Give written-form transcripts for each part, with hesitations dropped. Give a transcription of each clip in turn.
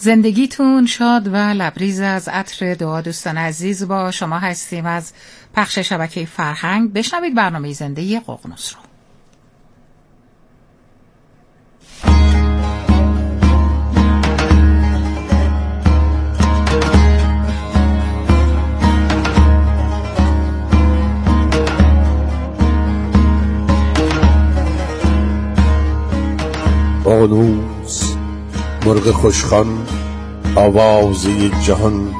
زندگیتون شاد و لبریز از عطر دعا. دوستان عزیز، با شما هستیم از پخش شبکه فرهنگ. بشنوید برنامه زنده ققنوس رو. ققنوس مرغ خوشخوان، آوازه جهان،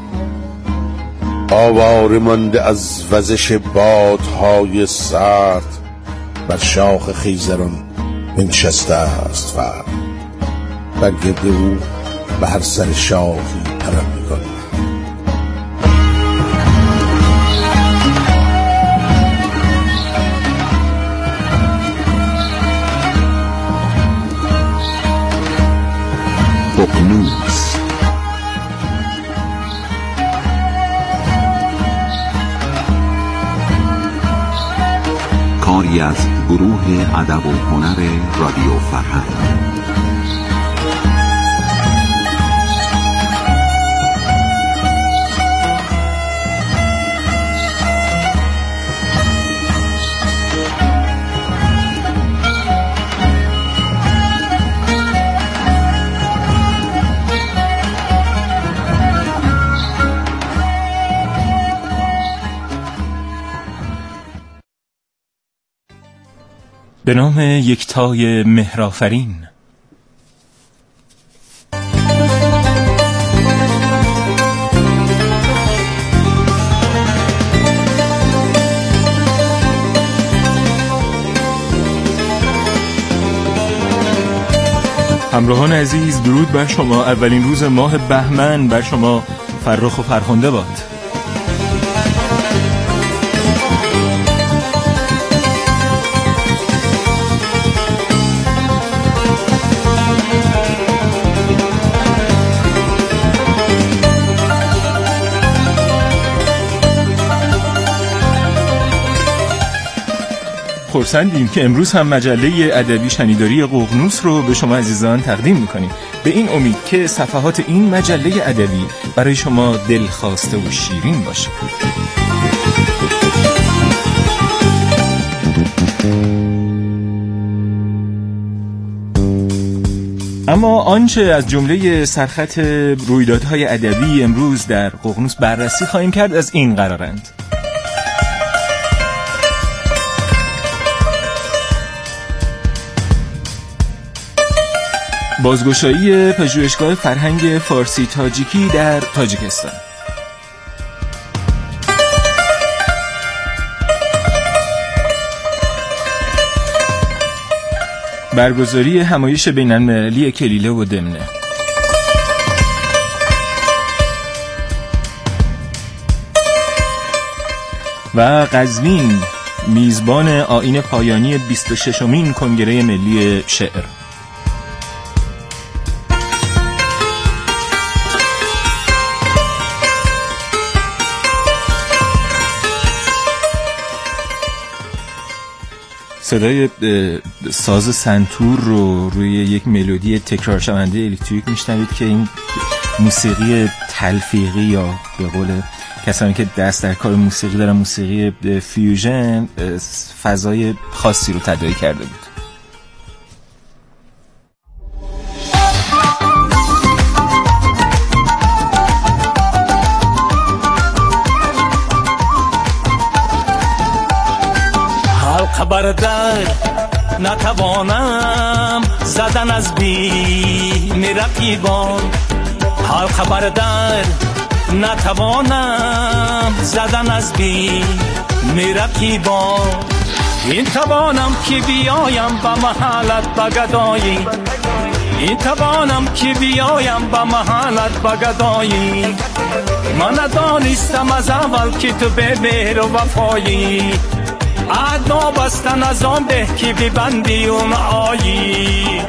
آواره مانده از وزش بادهای سرد، بر شاخ خیزران بنشسته است فرد، بر گرد او به هر سر شاخی پرم می‌کند. ققنوس کاری از گروه ادب و هنر رادیو فرهنگ. به نام یکتای مهرآفرین. همراهان عزیز، درود بر شما. اولین روز ماه بهمن بر شما فرخ و فرخنده باد. خرسندیم که امروز هم مجله ادبی شنیداری ققنوس رو به شما عزیزان تقدیم میکنیم، به این امید که صفحات این مجله ادبی برای شما دلخواسته و شیرین باشه. اما آنچه از جمله سرخط رویدادهای ادبی امروز در ققنوس بررسی خواهیم کرد از این قرارند: بازگشایی پژوهشگاه فرهنگ فارسی تاجیکی در تاجیکستان، برگزاری همایش بین‌المللی کلیله و دمنه، و قزوین میزبان آیین پایانی 26مین کنگره ملی شعر. صدای ساز سنتور رو روی یک ملودی تکرار شونده الکتریک میشنوید که این موسیقی تلفیقی یا به قول کسانی که دست در کار موسیقی دارن موسیقی فیوژن فضای خاصی رو تداعی کرده بود. بردر نتوانم زدن از بیم رقیبان، حال بردر نتوانم زدن از بیم رقیبان. این توانم که بیایم به محلت بگدایی، این توانم که بیایم به محلت بگدایی. من ندانستم از اول که تو به مهر و وفایی، عدنا بستن از آن به که ببندی اون آیی.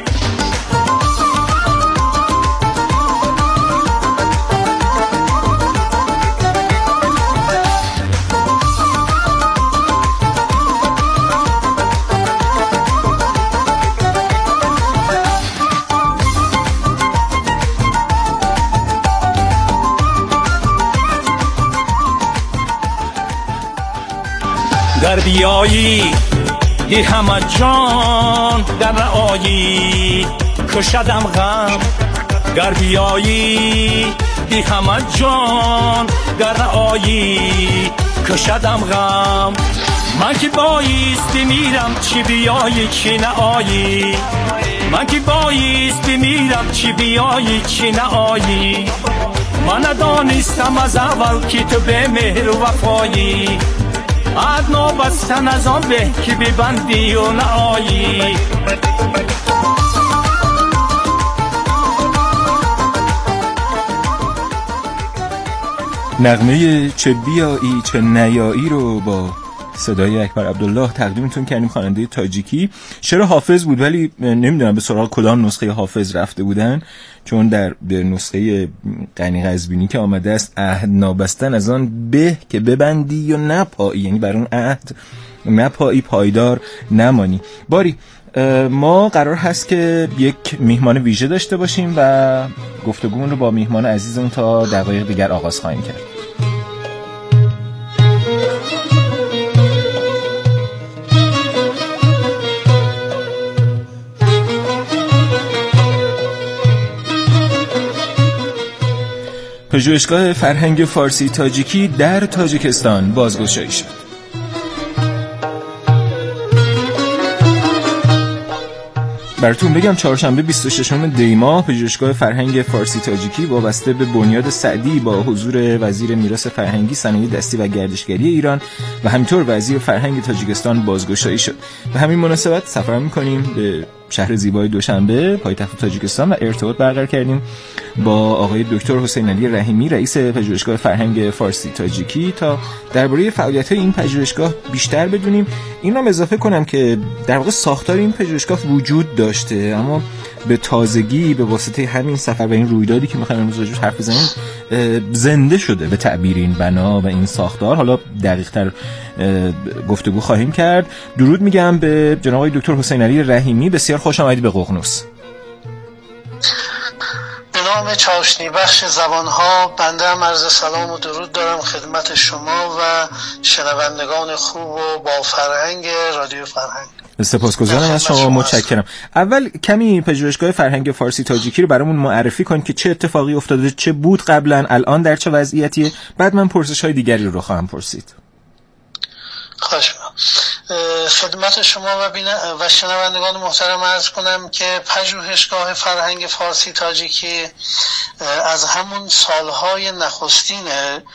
گر بیایی ای همه جان در رعایی کشدم غم گر بیایی ای همه جان در رعایی کشدم غم من که بایست بمیرم چی بیایی چی نه آیی من که بایست بمیرم چی بیایی چی نه آیی من ندانستم از اول که تو به مهر و وفایی ادنا بستن از آن به که ببندی و نه آیی نغمه چه بیایی چه نیایی رو با صدای اکبر عبدالله تقدیمتون کردیم، خواننده تاجیکی. شعر حافظ بود ولی نمیدونم به سراغ کدام نسخه حافظ رفته بودن، چون در نسخه غنی قزوینی که آمده است عهد نابستن از آن به که ببندی و نپایی، یعنی بر اون عهد نپایی پایدار نمانی. باری ما قرار هست که یک میهمان ویژه داشته باشیم و گفتگومون رو با میهمان عزیزمون تا دقایق دیگر آغاز خواهیم کرد. پژوهشگاه فرهنگ فارسی تاجیکی در تاجیکستان بازگشایی شد. براتون بگم چهارشنبه 26 دی ماه پژوهشگاه فرهنگ فارسی تاجیکی وابسته به بنیاد سعدی با حضور وزیر میراث فرهنگی، صنایع دستی و گردشگری ایران و همینطور وزیر فرهنگ تاجیکستان بازگشایی شد. به همین مناسبت سفر می‌کنیم به شهر زیبای دوشنبه پایتخت تاجیکستان و ارتباط برقرار کردیم با آقای دکتر حسین علی رحیمی رئیس پژوهشگاه فرهنگ فارسی تاجیکی تا درباره فعالیت‌های این پژوهشگاه بیشتر بدونیم. این رو اضافه کنم که در واقع ساختار این پژوهشگاه وجود داشته اما به تازگی به واسطه همین سفر و این رویدادی که می‌خوایم امروز راجعش حرف بزنیم زنده شده به تعبیر این بنا و این ساختار. حالا دقیق‌تر گفتگو خواهیم کرد. درود میگم به جناب آقای دکتر حسین علی رحیمی، بسیار خوش آمدید به ققنوس. به نام چاشنی بخش زبانها بنده هم عرض سلام و درود دارم خدمت شما و شنوندگان خوب و با فرهنگ رادیو فرهنگ. سپاسگزارم از شما، متشکرم. اول کمی پژوهشگاه فرهنگ فارسی تاجیکی رو برامون معرفی کن که چه اتفاقی افتاده، چه بود قبلا، الان در چه وضعیتیه، بعد من پرسش‌های دیگری رو خواهم پرسید. خواهش می‌کنم. خدمت شما و شنوندگان محترم عرض کنم که پژوهشگاه فرهنگ فارسی تاجیکی از همون سالهای نخستین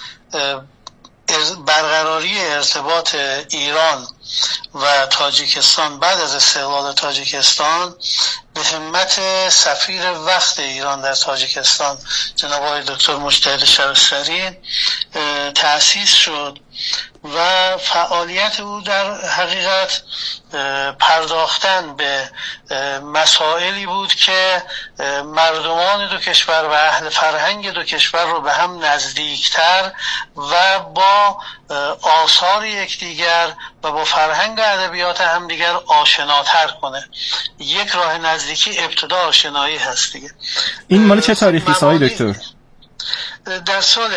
برقراری ارتباط ایران و تاجیکستان بعد از استقلال تاجیکستان به همت سفیر وقت ایران در تاجیکستان جناب آقای دکتر مجتهد شبستری تأسیس شد و فعالیت او در حقیقت پرداختن به مسائلی بود که مردمان دو کشور و اهل فرهنگ دو کشور رو به هم نزدیکتر و با آثار یکدیگر و با فرهنگ و ادبیات همدیگر آشناتر کنه. یک راه نزدیکی ابتدا آشنایی هست دیگه. این مال چه تاریخی آقای دکتر؟ در سال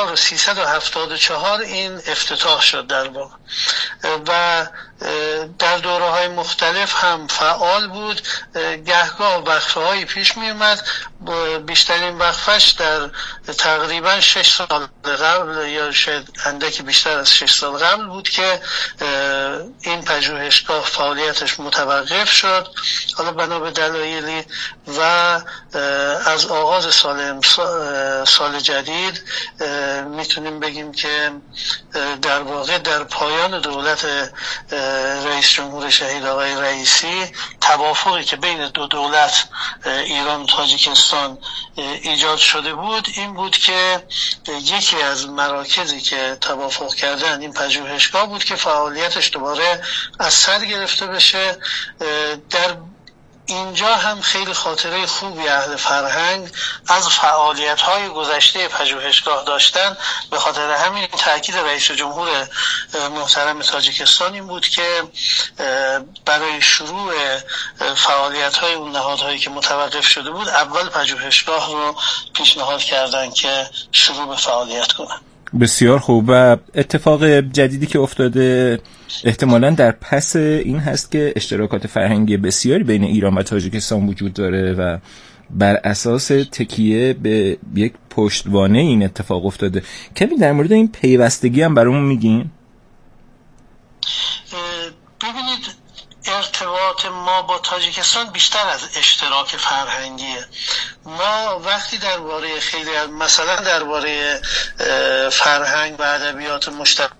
1374 این افتتاح شد در واقع و در دوره‌های مختلف هم فعال بود. گهگاه وقفه‌هایی پیش می‌آمد، بیشترین وقفش در تقریبا 6 سال قبل یا شاید اندکی بیشتر از 6 سال قبل بود که این پژوهشگاه فعالیتش متوقف شد، حالا بنا به دلایلی، و از آغاز سال جدید میتونیم بگیم که در واقع در پایان دولت رئیس جمهور شهید آقای رئیسی توافقی که بین دو دولت ایران و تاجیکستان ایجاد شده بود این بود که یکی از مراکزی که توافق کردن این پژوهشگاه بود که فعالیتش دوباره از سر گرفته بشه. در اینجا هم خیلی خاطره خوبی اهل فرهنگ از فعالیت‌های گذشته پژوهشگاه داشتن. به خاطر همین تاکید رئیس جمهور محترم تاجیکستان این بود که برای شروع فعالیت‌های اون نهادهایی که متوقف شده بود اول پژوهشگاه رو پیشنهاد کردن که شروع به فعالیت کنن. بسیار خوب. و اتفاق جدیدی که افتاده احتمالاً در پس این هست که اشتراکات فرهنگی بسیاری بین ایران و تاجیکستان وجود داره و بر اساس تکیه به یک پشتوانه این اتفاق افتاده. کمی در مورد این پیوستگی هم برامون میگین؟ ببینید، ارتباط ما با تاجیکستان بیشتر از اشتراک فرهنگیه. ما وقتی درباره مثلا درباره فرهنگ و ادبیات مشترک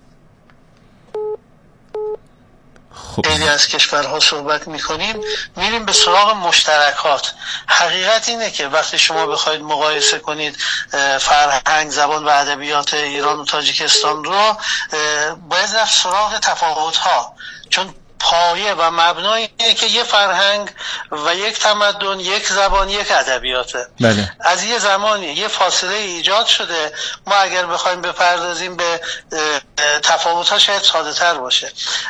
خیلی از کشورها صحبت میکنیم، میریم به سراغ مشترکات. حقیقت اینه که وقتی شما بخواید مقایسه کنید فرهنگ، زبان و ادبیات ایران و تاجیکستان رو، باید رفت سراغ تفاوت‌ها، چون پایه و مبنای اینه که یه فرهنگ و یک تمدن، یک زبان، یک ادبیاته. بله. از یه زمانی یه فاصله ایجاد شده. ما اگر بخوایم بپردازیم به تفاوت‌ها شاید ساده‌تر باشه.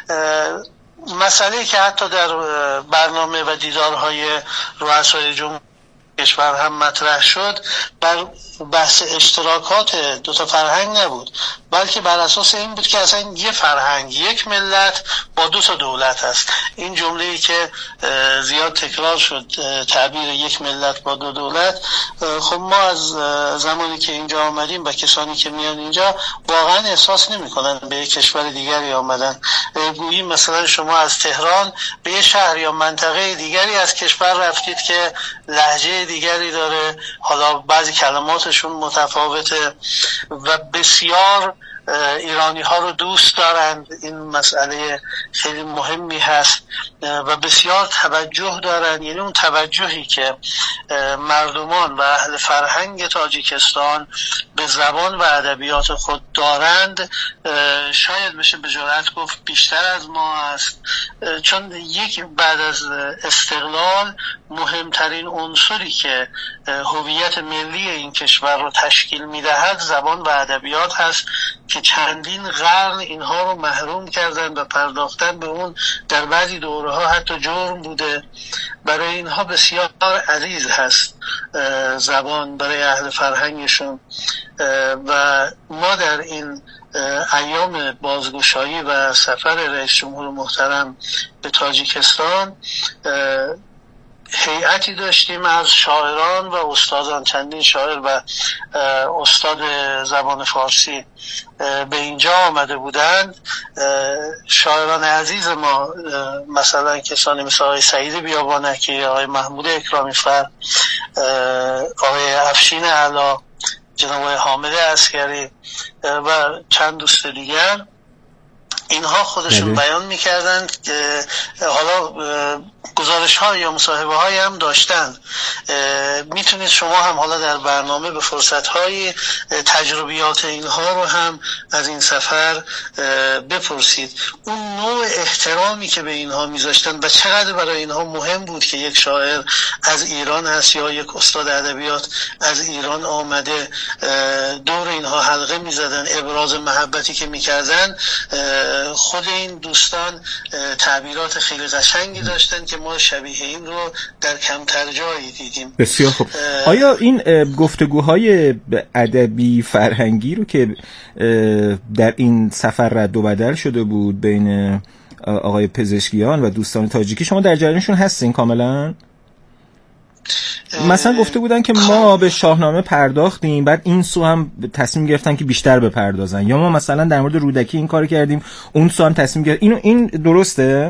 مسئله که حتی در برنامه و دیدارهای رؤسای جمهور کشور هم مطرح شد، بر بحث اشتراکات دو تا فرهنگ نبود، بلکه بر اساس این بود که اصلا یه فرهنگ، یک ملت با دو تا دولت هست. این جمله‌ای که زیاد تکرار شد، تعبیر یک ملت با دو دولت، خب ما از زمانی که اینجا آمدیم و کسانی که میان اینجا واقعا احساس نمی‌کنن به یک کشور دیگری آمدن. گویی مثلا شما از تهران به یه شهر یا منطقه دیگری از کشور رفتید که لهجه دیگری داره، حالا بعضی کلماتشون متفاوته و بسیار ایرانی ها رو دوست دارند. این مسئله خیلی مهمی هست و بسیار توجه دارند. یعنی اون توجهی که مردمان و اهل فرهنگ تاجیکستان به زبان و ادبیات خود دارند، شاید بشه به جرئت گفت بیشتر از ما است، چون بعد از استقلال مهمترین عنصری که هویت ملی این کشور رو تشکیل میدهد زبان و ادبیات هست که چندین قرن اینها رو محروم کردن و پرداختن به اون در بعضی دوره‌ها حتی جرم بوده. برای اینها بسیار عزیز هست زبان برای اهل فرهنگشون و ما در این ایام بازگشایی و سفر رئیس جمهور محترم به تاجیکستان هیئتی داشتیم از شاعران و استادان، چندین شاعر و استاد زبان فارسی به اینجا آمده بودند. شاعران عزیز ما، مثلا کسانی مثل آقای سعید بیابانکی، آقای محمود اکرامی فر، آقای افشین علا، جناب آقای حامد عسکری و چند دوست دیگر، اینها خودشون بیان میکردند که حالا گزارش های یا مصاحبه های هم داشتن. میتونید شما هم حالا در برنامه به فرصت های تجربیات اینها رو هم از این سفر بپرسید. اون نوع احترامی که به اینها میذاشتن و چقدر برای اینها مهم بود که یک شاعر از ایران هست یا یک استاد ادبیات از ایران آمده، دور اینها حلقه میزدن، ابراز محبتی که میکردن. خود این دوستان تعبیرات خیلی قشنگی داشتن که ما شبیه این رو در کمتر جایی دیدیم. بسیار خوب. آیا این گفتگوهای ادبی فرهنگی رو که در این سفر رد و بدل شده بود بین آقای پزشکیان و دوستان تاجیکی، شما در جریانشون هستین کاملا؟ مثلا گفته بودن که ما به شاهنامه پرداختیم، بعد این سو هم تصمیم گرفتن که بیشتر بپردازن، یا ما مثلا در مورد رودکی این کار کردیم، اون سو هم تصمیم گرفت. این درسته؟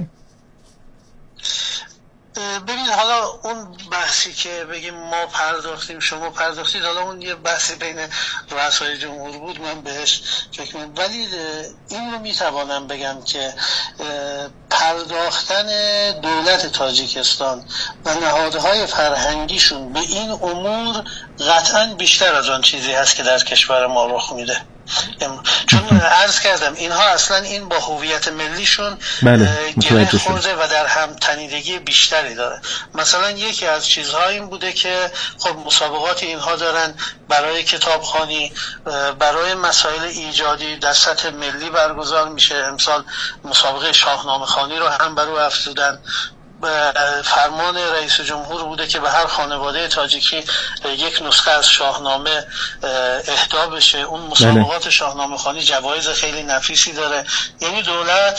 ببین، حالا اون بحثی که بگیم ما پرداختیم شما پرداختید، حالا اون یه بحثی بین رؤسای جمهور بود، من بهش فکر می‌کنم، ولی این رو میتوانم بگم که پرداختن دولت تاجیکستان و نهادهای فرهنگیشون به این امور قطعاً بیشتر از آن چیزی هست که در کشور ما رخ میده. چون عرض کردم اینها اصلا این با هویت ملیشون گره خورده و در هم تنیدگی بیشتری داره. مثلا یکی از چیزها این بوده که خب مسابقات اینها دارن برای کتابخوانی، برای مسائل ایجادی در سطح ملی برگزار میشه. امسال مسابقه شاهنامه خوانی رو هم برای افزودن. فرمان رئیس جمهور بوده که به هر خانواده تاجیکی یک نسخه از شاهنامه اهدا بشه. اون مسابقات شاهنامه خوانی جوایز خیلی نفیسی داره. یعنی دولت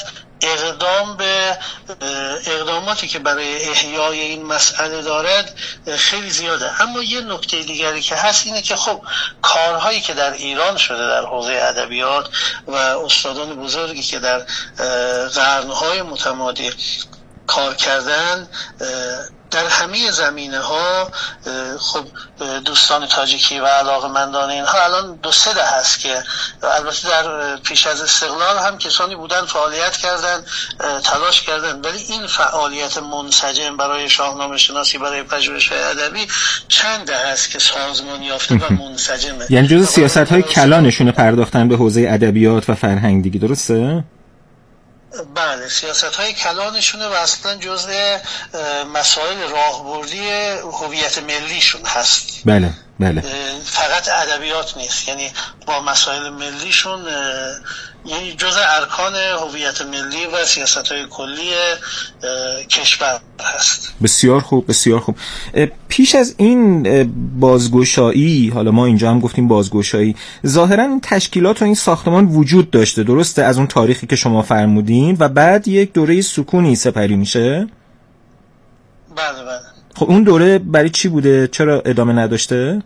اقداماتی که برای احیای این مسئله دارد خیلی زیاده. اما یه نکته دیگری که هست اینه که خب کارهایی که در ایران شده در حوزه ادبیات و استادان بزرگی که در قرن‌های متمادی کار کردن در همه زمینه‌ها، خب دوستان تاجیکی و علاقه‌مندان اینها الان 2-3 دهه هست که البته در پیش از استقلال هم کسانی بودن فعالیت کردن، تلاش کردن، ولی این فعالیت منسجم برای شاهنامه شناسی، برای پژوهش‌های ادبی چند دهه است که سازمان یافته و منسجمه. یعنی جزء سیاست‌های کلانشون پرداختن به حوزه ادبیات و فرهنگ دیگه، درسته؟ بله، سیاست‌های کلانشونه و اصلا جزء مسائل راهبردی هویت ملیشون هست. بله بله. فقط ادبیات نیست، یعنی با مسائل ملیشون یعنی جزء ارکان هویت ملی و سیاست‌های کلی کشور هست. بسیار خوب، بسیار خوب. پیش از این بازگشایی، حالا ما اینجا هم گفتیم بازگشایی، ظاهراً این تشکیلات و این ساختمان وجود داشته، درسته؟ از اون تاریخی که شما فرمودین و بعد یک دوره سکونی سپری میشه؟ بله بله. خب اون دوره برای چی بوده؟ چرا ادامه نداشته؟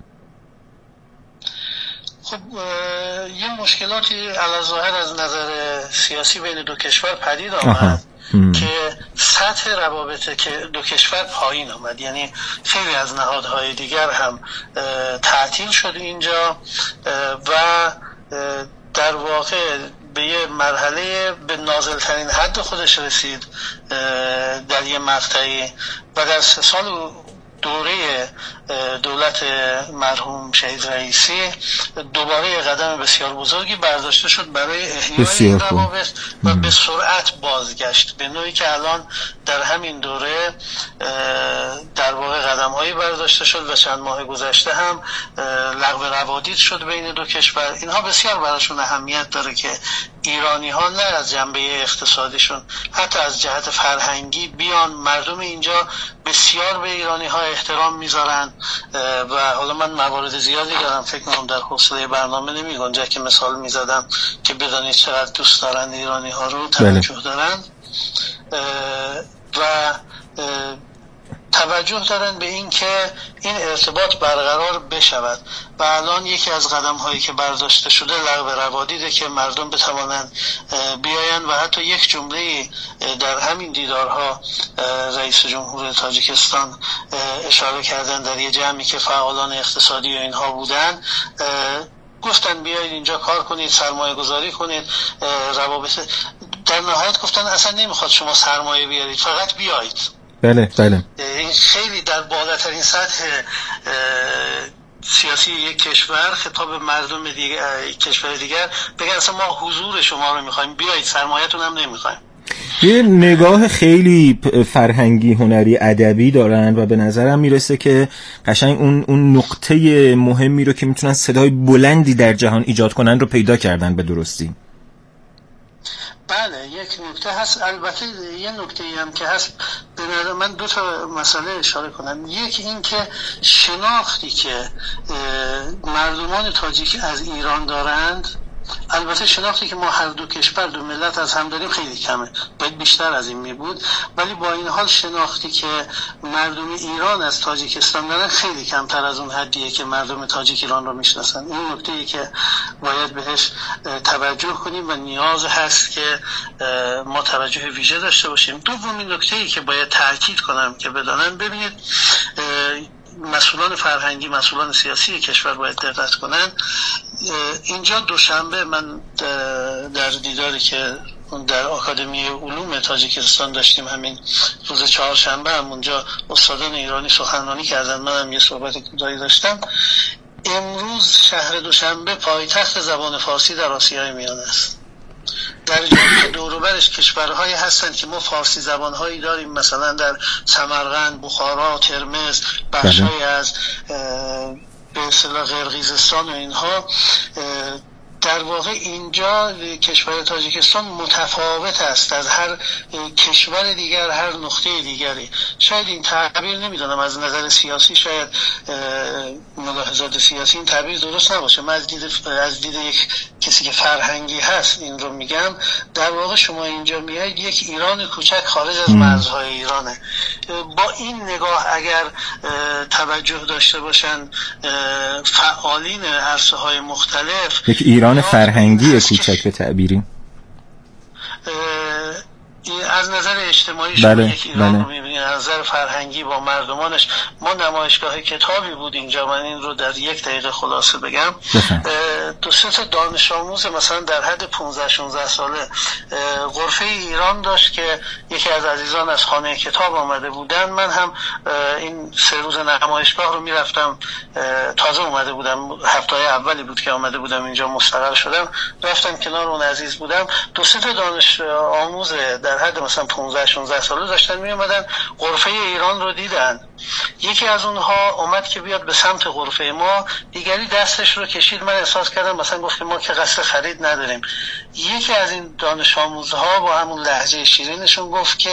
خب یه مشکلاتی علی‌ظاهر از نظر سیاسی بین دو کشور پدید آمد که سطح روابط که دو کشور پایین آمد. یعنی خیلی از نهادهای دیگر هم تعطیل شد اینجا و در واقع به یه مرحله به نازلترین حد خودش رسید در یه مقطعی و در 3 سال دوره دولت مرحوم شهید رئیسی دوباره قدم بسیار بزرگی برداشته شد برای احیای این روابط و به سرعت بازگشت، به نوعی که الان در همین دوره در واقع قدم‌هایی برداشته شد و چند ماه گذشته هم لغو روادید شد بین دو کشور. اینها بسیار براشون اهمیت داره که ایرانی ها نه از جنبه اقتصادیشون، حتی از جهت فرهنگی بیان. مردم اینجا بسیار به ایرانی ها احترام میذارن و حالا من موارد زیادی دارم، فکر کنم در حوصله برنامه نمی گنجه که مثال میزدم که بدانید چقدر دوست دارن ایرانی ها رو، توجه دارن و توجه دارن به این که این ارتباط برقرار بشود و الان یکی از قدم هایی که برداشته شده لغو روادیده که مردم بتوانند بیاین و حتی یک جمله در همین دیدارها رئیس جمهور تاجیکستان اشاره کردن در یه جمعی که فعالان اقتصادی و اینها بودن، گفتن بیایید اینجا کار کنید، سرمایه گذاری کنید، روابط. در نهایت گفتن اصلا نمیخواد شما سرمایه بیارید، فقط بیایید. بله بله. این خیلی در بالاترین سطح سیاسی یک کشور خطاب مردم کشور دیگر بگن اصلا ما حضور شما رو میخوایم، بیایید، سرمایه‌تون هم نمیخوایم. یه نگاه خیلی فرهنگی، هنری، ادبی دارن و به نظرم میرسه که قشنگ اون نقطه مهمی رو که میتونن صدای بلندی در جهان ایجاد کنن رو پیدا کردن به درستی. بله، یک نکته هست. البته یه نکته هم که هست، به نظر من 2 تا مسئله اشاره کنم. یک این که شناختی که مردمان تاجیک از ایران دارند، البته شناختی که ما هر دو کشور، دو ملت از هم داریم خیلی کمه، باید بیشتر از این می بود، ولی با این حال شناختی که مردم ایران از تاجیکستان دارن خیلی کمتر از اون حدیه که مردم تاجیک ایران رو میشناسن. این نکته‌ای که باید بهش توجه کنیم و نیاز هست که ما توجه ویژه داشته باشیم. دومین نکته‌ای که باید تاکید کنم که بدانن، ببینید مسئولان فرهنگی، مسئولان سیاسی کشور باید دقت کنن. اینجا دوشنبه من در دیداری که در آکادمی علوم تاجیکستان داشتیم، همین روز 4شنبه هم اونجا استادان ایرانی سخنرانی کردن، منم یه صحبت کوتاهی داشتم. امروز شهر دوشنبه پایتخت زبان فارسی در آسیای میانه است. در جایی که دور و برش کشورهایی هستند که ما فارسی زبانهایی داریم، مثلا در سمرقند، بخارا، ترمز، بخشای از به اصطلاح قرقیزستان و اینها، در در واقع اینجا کشور تاجیکستان متفاوت است از هر کشور دیگر، هر نقطه دیگری. شاید این تعبیر نمیدونم از نظر سیاسی، شاید ملاحظات سیاسی این تعبیر درست نباشه، من از دید یک کسی که فرهنگی هست این رو میگم. در واقع شما اینجا میایید یک ایران کوچک خارج از مرزهای ایرانه. با این نگاه اگر توجه داشته باشن فعالین عرصه‌های مختلف، یک ایران فرهنگی کوچک به تعبیری از نظر اجتماعی شما یک ایران رو میبینید، از نظر فرهنگی با مردمانش. ما نمایشگاه کتابی بود اینجا، من این رو در 1 دقیقه خلاصه بگم. 2-3 تا دانش آموز مثلا در حد 15-16 ساله غرفه ایران داشت که یکی از عزیزان از خانه کتاب آمده بودن. من هم این 3 روز نمایشگاه رو میرفتم، تازه اومده بودم، هفته اولی بود که آمده بودم اینجا، مستقر شدم، رفتم کنار اون عزیز بودم. 2-3 تا دانش آموز در حد مثلا 15-16 ساله داشتن می اومدن غرفه ایران رو دیدن. یکی از اونها اومد که بیاد به سمت غرفه ما، دیگری دستش رو کشید، من احساس کردم مثلا گفت ما که قصد خرید نداریم. یکی از این دانش آموزها با همون لهجه شیرینشون گفت که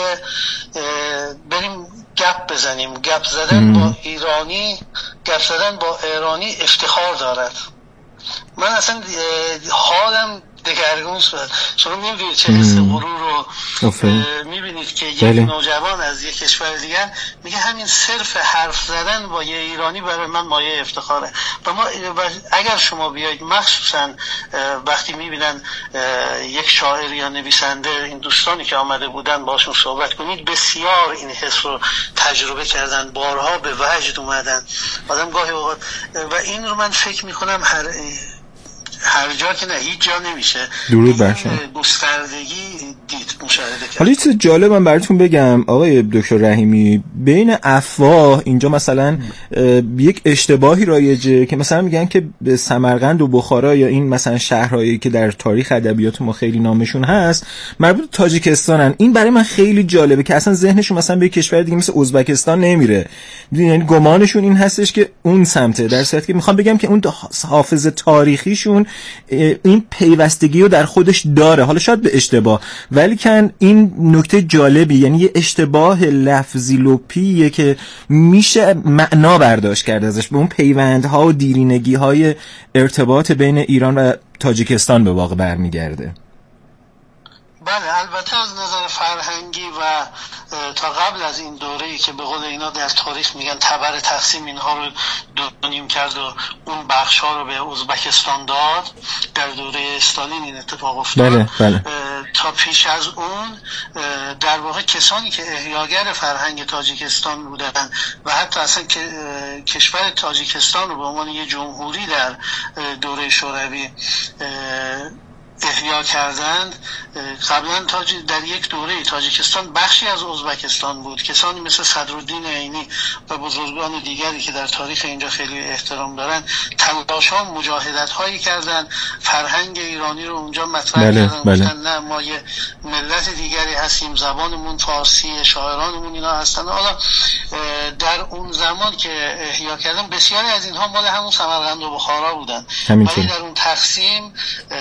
بریم گپ بزنیم. گپ زدن با ایرانی، گپ زدن با ایرانی افتخار دارد. من اصلا حالم دگرگون شد. شما میبینید چه حس غرور رو میبینید که یک نوجوان از یک کشور دیگر میگه همین صرف حرف زدن با یه ایرانی برای من مایه افتخاره. و ما اگر شما بیاید مخصوصا وقتی میبینن یک شاعر یا نویسنده، این دوستانی که آمده بودن باشون صحبت کنید، بسیار این حس رو تجربه کردن، بارها به وجد اومدن آدم گاهی اوقات. و این رو من فکر میکنم هر جا که نه، هیچ جا نمیشه درود بر شما گستردگی دید، مشاهده کرد. حالا یه چیز جالب من براتون بگم آقای دکتر رحیمی، بین افواه اینجا مثلا یک اشتباهی رایجه که مثلا میگن که به سمرقند و بخارا یا این مثلا شهرهایی که در تاریخ ادبیات ما خیلی نامشون هست مربوط به تاجیکستانن. این برای من خیلی جالبه که اصلا ذهنشون مثلا به کشور دیگه مثل ازبکستان نمیره، یعنی گمانشون این هستش که اون سمته، در صورتی که میخوام بگم که اون حافظه تاریخیشون این پیوستگی رو در خودش داره، حالا شاید به اشتباه، ولی کن این نکته جالبی، یعنی یه اشتباه لفظی لپیه که میشه معنا برداشت کرد ازش، به اون پیوندها و دیرینگی‌های ارتباط بین ایران و تاجیکستان به واقع برمیگرده. بله، البته از نظر فرهنگی و تا قبل از این دوره‌ای که به قول اینا در تاریخ میگن تبر تقسیم اینها رو دو نیم کرد و اون بخش‌ها رو به ازبکستان داد، در دوره استالین این اتفاق افتاد. بله. تا پیش از اون در واقع کسانی که احیاگر فرهنگ تاجیکستان بودن و حتی اصلا کشور تاجیکستان رو به عنوان یه جمهوری در دوره شوروی احیا کردند، قبلا در یک دوره تاجیکستان بخشی از ازبکستان بود. کسانی مثل صدرالدین عینی و بزرگان دیگری که در تاریخ اینجا خیلی احترام دارن تلاش‌ها و مجاهدت‌هایی کردن، فرهنگ ایرانی رو اونجا مطرح کردن. گفتن نه، ما یه ملت دیگری هستیم، زبانمون فارسی، شاعرانمون اینا هستن. حالا در اون زمان که احیا کردن بسیاری از اینها مال همون سمرقند و بخارا بودن، ولی در اون تقسیم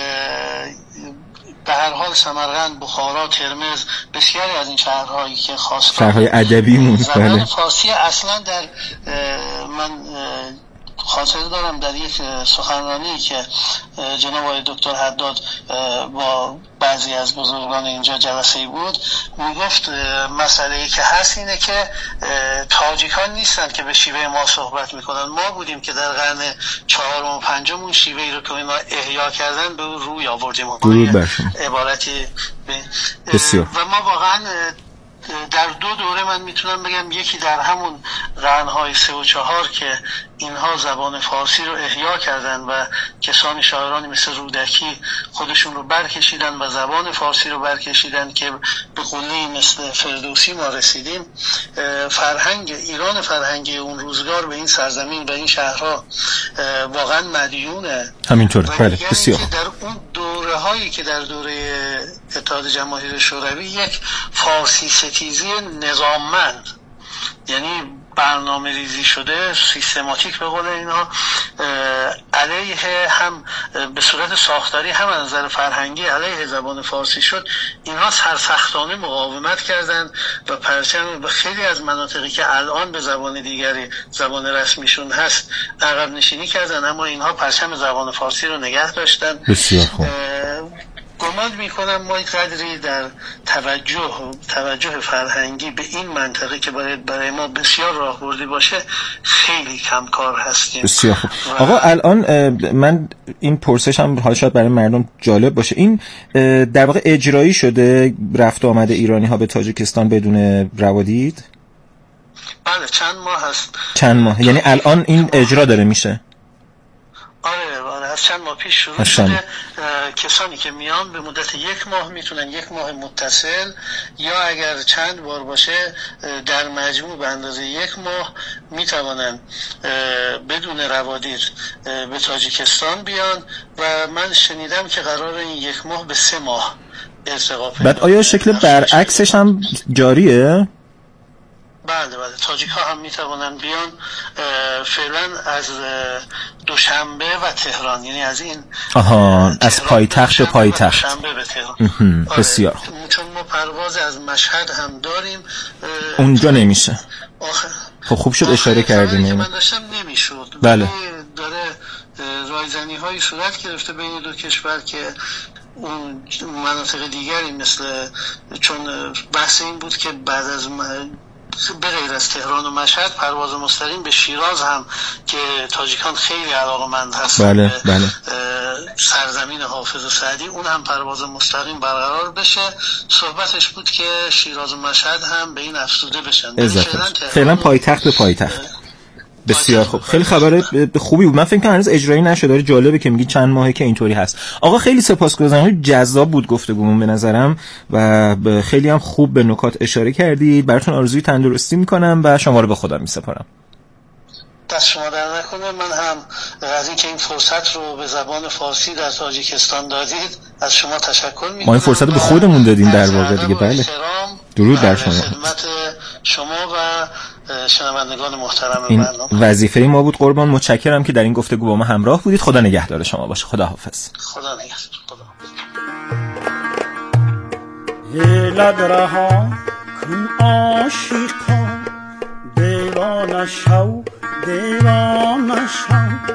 به هر حال سمرقند، بخارا، ترمز، بسیاری از این شهرهایی که خواستار شهرهای ادبی زبان فارسی اصلا در من خاطره دارم در یک سخنرانی که جناب آقای دکتر حداد با بعضی از بزرگان اینجا جلسه‌ای بود، میگفت مسئله‌ای که هست اینه که تاجیکان نیستن که به شیوه ما صحبت میکنن، ما بودیم که در قرن 4 و 5 اون شیوهی رو که اینا احیا کردن به روی آوردیم. عبارتی بسیار. و ما واقعا در 2 دوره من میتونم بگم، یکی در همون قرن‌های 3 و 4 که اینها زبان فارسی رو احیا کردن و کسانی شاعرانی مثل رودکی خودشون رو برکشیدن و زبان فارسی رو برکشیدن که به قله مثل فردوسی ما رسیدیم. فرهنگ ایران، فرهنگ اون روزگار به این سرزمین و این شهرها واقعا مدیونه. همینطور. بله، بسیار. در اون دوره هایی که در دوره اتحاد جماهیر شوروی یک فارسی ستیزی نظاممند، یعنی برنامه ریزی شده، سیستماتیک به قول اینا، علیه هم به صورت ساختاری هم از نظر فرهنگی علیه زبان فارسی شد، اینها سرسختانه مقاومت کردند و پرچم به خیلی از مناطقی که الان به زبان دیگری زبان رسمیشون هست عقب نشینی کردند، اما اینها پرچم زبان فارسی رو نگه داشتن. بسیار خوب. گمان میکنم ما قدری در توجه فرهنگی به این منطقه که باید برای ما بسیار راهبردی باشه خیلی کم کار هستیم. بسیار خوب. آقا الان من این پرسشم حالا شاید برای مردم جالب باشه، این در واقع اجرایی شده رفت و آمد ایرانی ها به تاجیکستان بدون روادید؟ بله چند ماه هست. چند ماه، یعنی الان این اجرا داره میشه؟ آره از چند ماه پیش شروع شده. کسانی که میان به مدت 1 ماه میتونن 1 ماه متصل یا اگر چند بار باشه در مجموع به اندازه 1 ماه میتوانن بدون روادید به تاجیکستان بیان و من شنیدم که قرار این 1 ماه به 3 ماه ارتقا پیدا. بعد آیا شکل برعکسش هم جاریه؟ بله تاجیک ها هم میتوانن بیان فعلا از دوشنبه و تهران، یعنی از این از پایتخت به پایتخت دوشنبه به تهران. بسیار چون ما پرواز از مشهد هم داریم اونجا نمیشه. خوب شد اشاره کردیم. من داشتم نمیشد. بله داره رایزنی های صورت گرفته بین دو کشور که اون مناطق دیگری مثل، چون بحث این بود که بعد از به غیر از تهران و مشهد پرواز مستقیم به شیراز هم که تاجیکان خیلی علاقه‌مند هستن بله. سرزمین حافظ سعدی، اون هم پرواز مستقیم برقرار بشه. صحبتش بود که شیراز و مشهد هم به این افزوده بشن. فعلا پایتخت به پایتخت. بسیار خوب، خیلی خبر خوبی بود. من فکر کنم هنوز اجرایی نشده، جالبه که میگی چند ماهه که اینطوری هست. آقا خیلی سپاسگزارم، جذاب بود گفتگومون به نظرم و خیلی هم خوب به نکات اشاره کردید. براتون آرزوی تندرستی میکنم و شما رو به خدا میسپارم. دست شما در نکنه. من هم از اینکه این فرصت رو به زبان فارسی در تاجیکستان دادید از شما تشکر میکنم. ما این فرصت رو به خودمون دادیم در واقع دیگه. بله درود بر شما. خدمت شما و شنوندگان محترم این برنامه. وظیفه ما بود قربان. متشکرم که در این گفتگو با ما همراه بودید. خدا نگهدار شما باشه. خدا حافظ. خدا نگهدار. لدرها کن عاشقا دیوانه شو دیوانه شو.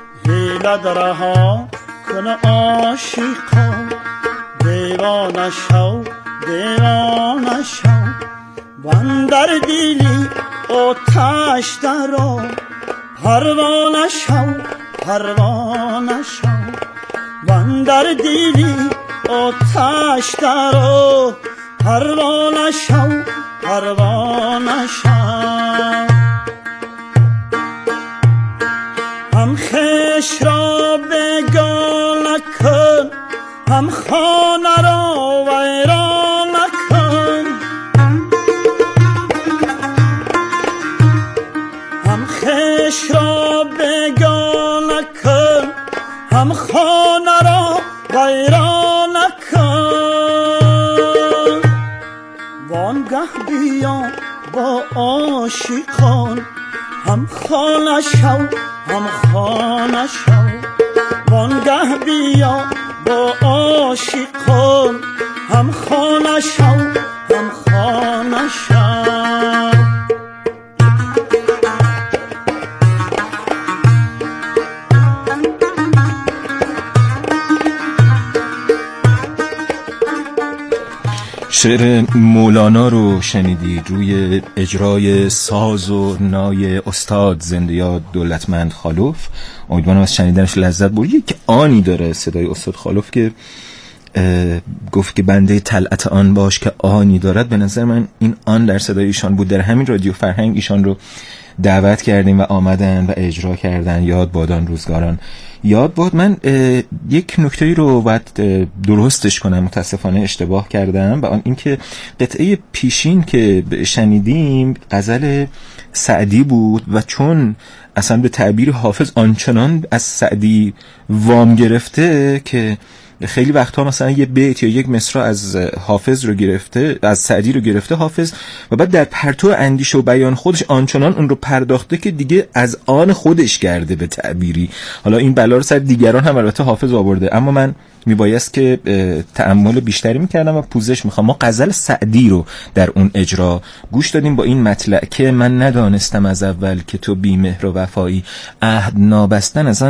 لدرها کن عاشقا دیوانه شو دیوانه شو. بندر دیلی آتش درا پروانه شو پروانه شو. بندر دیلی آتش درا پروانه شو پروانه شو. هم خش را بگانه کن هم خانه را ویرانه کن. هم خش را بگانه کن هم خانه را ویرانه کن. وانگه بیا با عاشقان هم خانه شو هم خانه شو. وانگه بیا با عاشقان هم خانه شو هم خانه شو. شعر مولانا رو شنیدید روی اجرای ساز و نای استاد زنده یاد دولتمند خالوف. امیدوارم از شنیدنش لذت بردید. یک آنی داره صدای استاد خالوف که گفت که بنده طلعت آن باش که آنی دارد. به نظر من این آن در صدای ایشان بود. در همین رادیو فرهنگ ایشان رو دعوت کردیم و آمدن و اجرا کردن. یاد بادان روزگاران یاد باد. من یک نکته‌ای رو باید درستش کنم، متاسفانه اشتباه کردم، و آن اینکه قطعه پیشین که شنیدیم غزل سعدی بود و چون اصلا به تعبیر حافظ آنچنان از سعدی وام گرفته که خیلی وقتها مثلا یه بیت یا یک مصرع از حافظ رو گرفته، از سعدی رو گرفته حافظ، و بعد در پرتو اندیشه و بیان خودش آنچنان اون رو پرداخته که دیگه از آن خودش کرده به تعبیری. حالا این بلا رو سر دیگران هم البته حافظ آورده، اما من میبایست که تأمل بیشتری میکردم و پوزش میخوام. ما غزل سعدی رو در اون اجرا گوش دادیم با این مطلع که من ندانستم از اول که تو بی مهر و وفایی، عهد نابستن از آن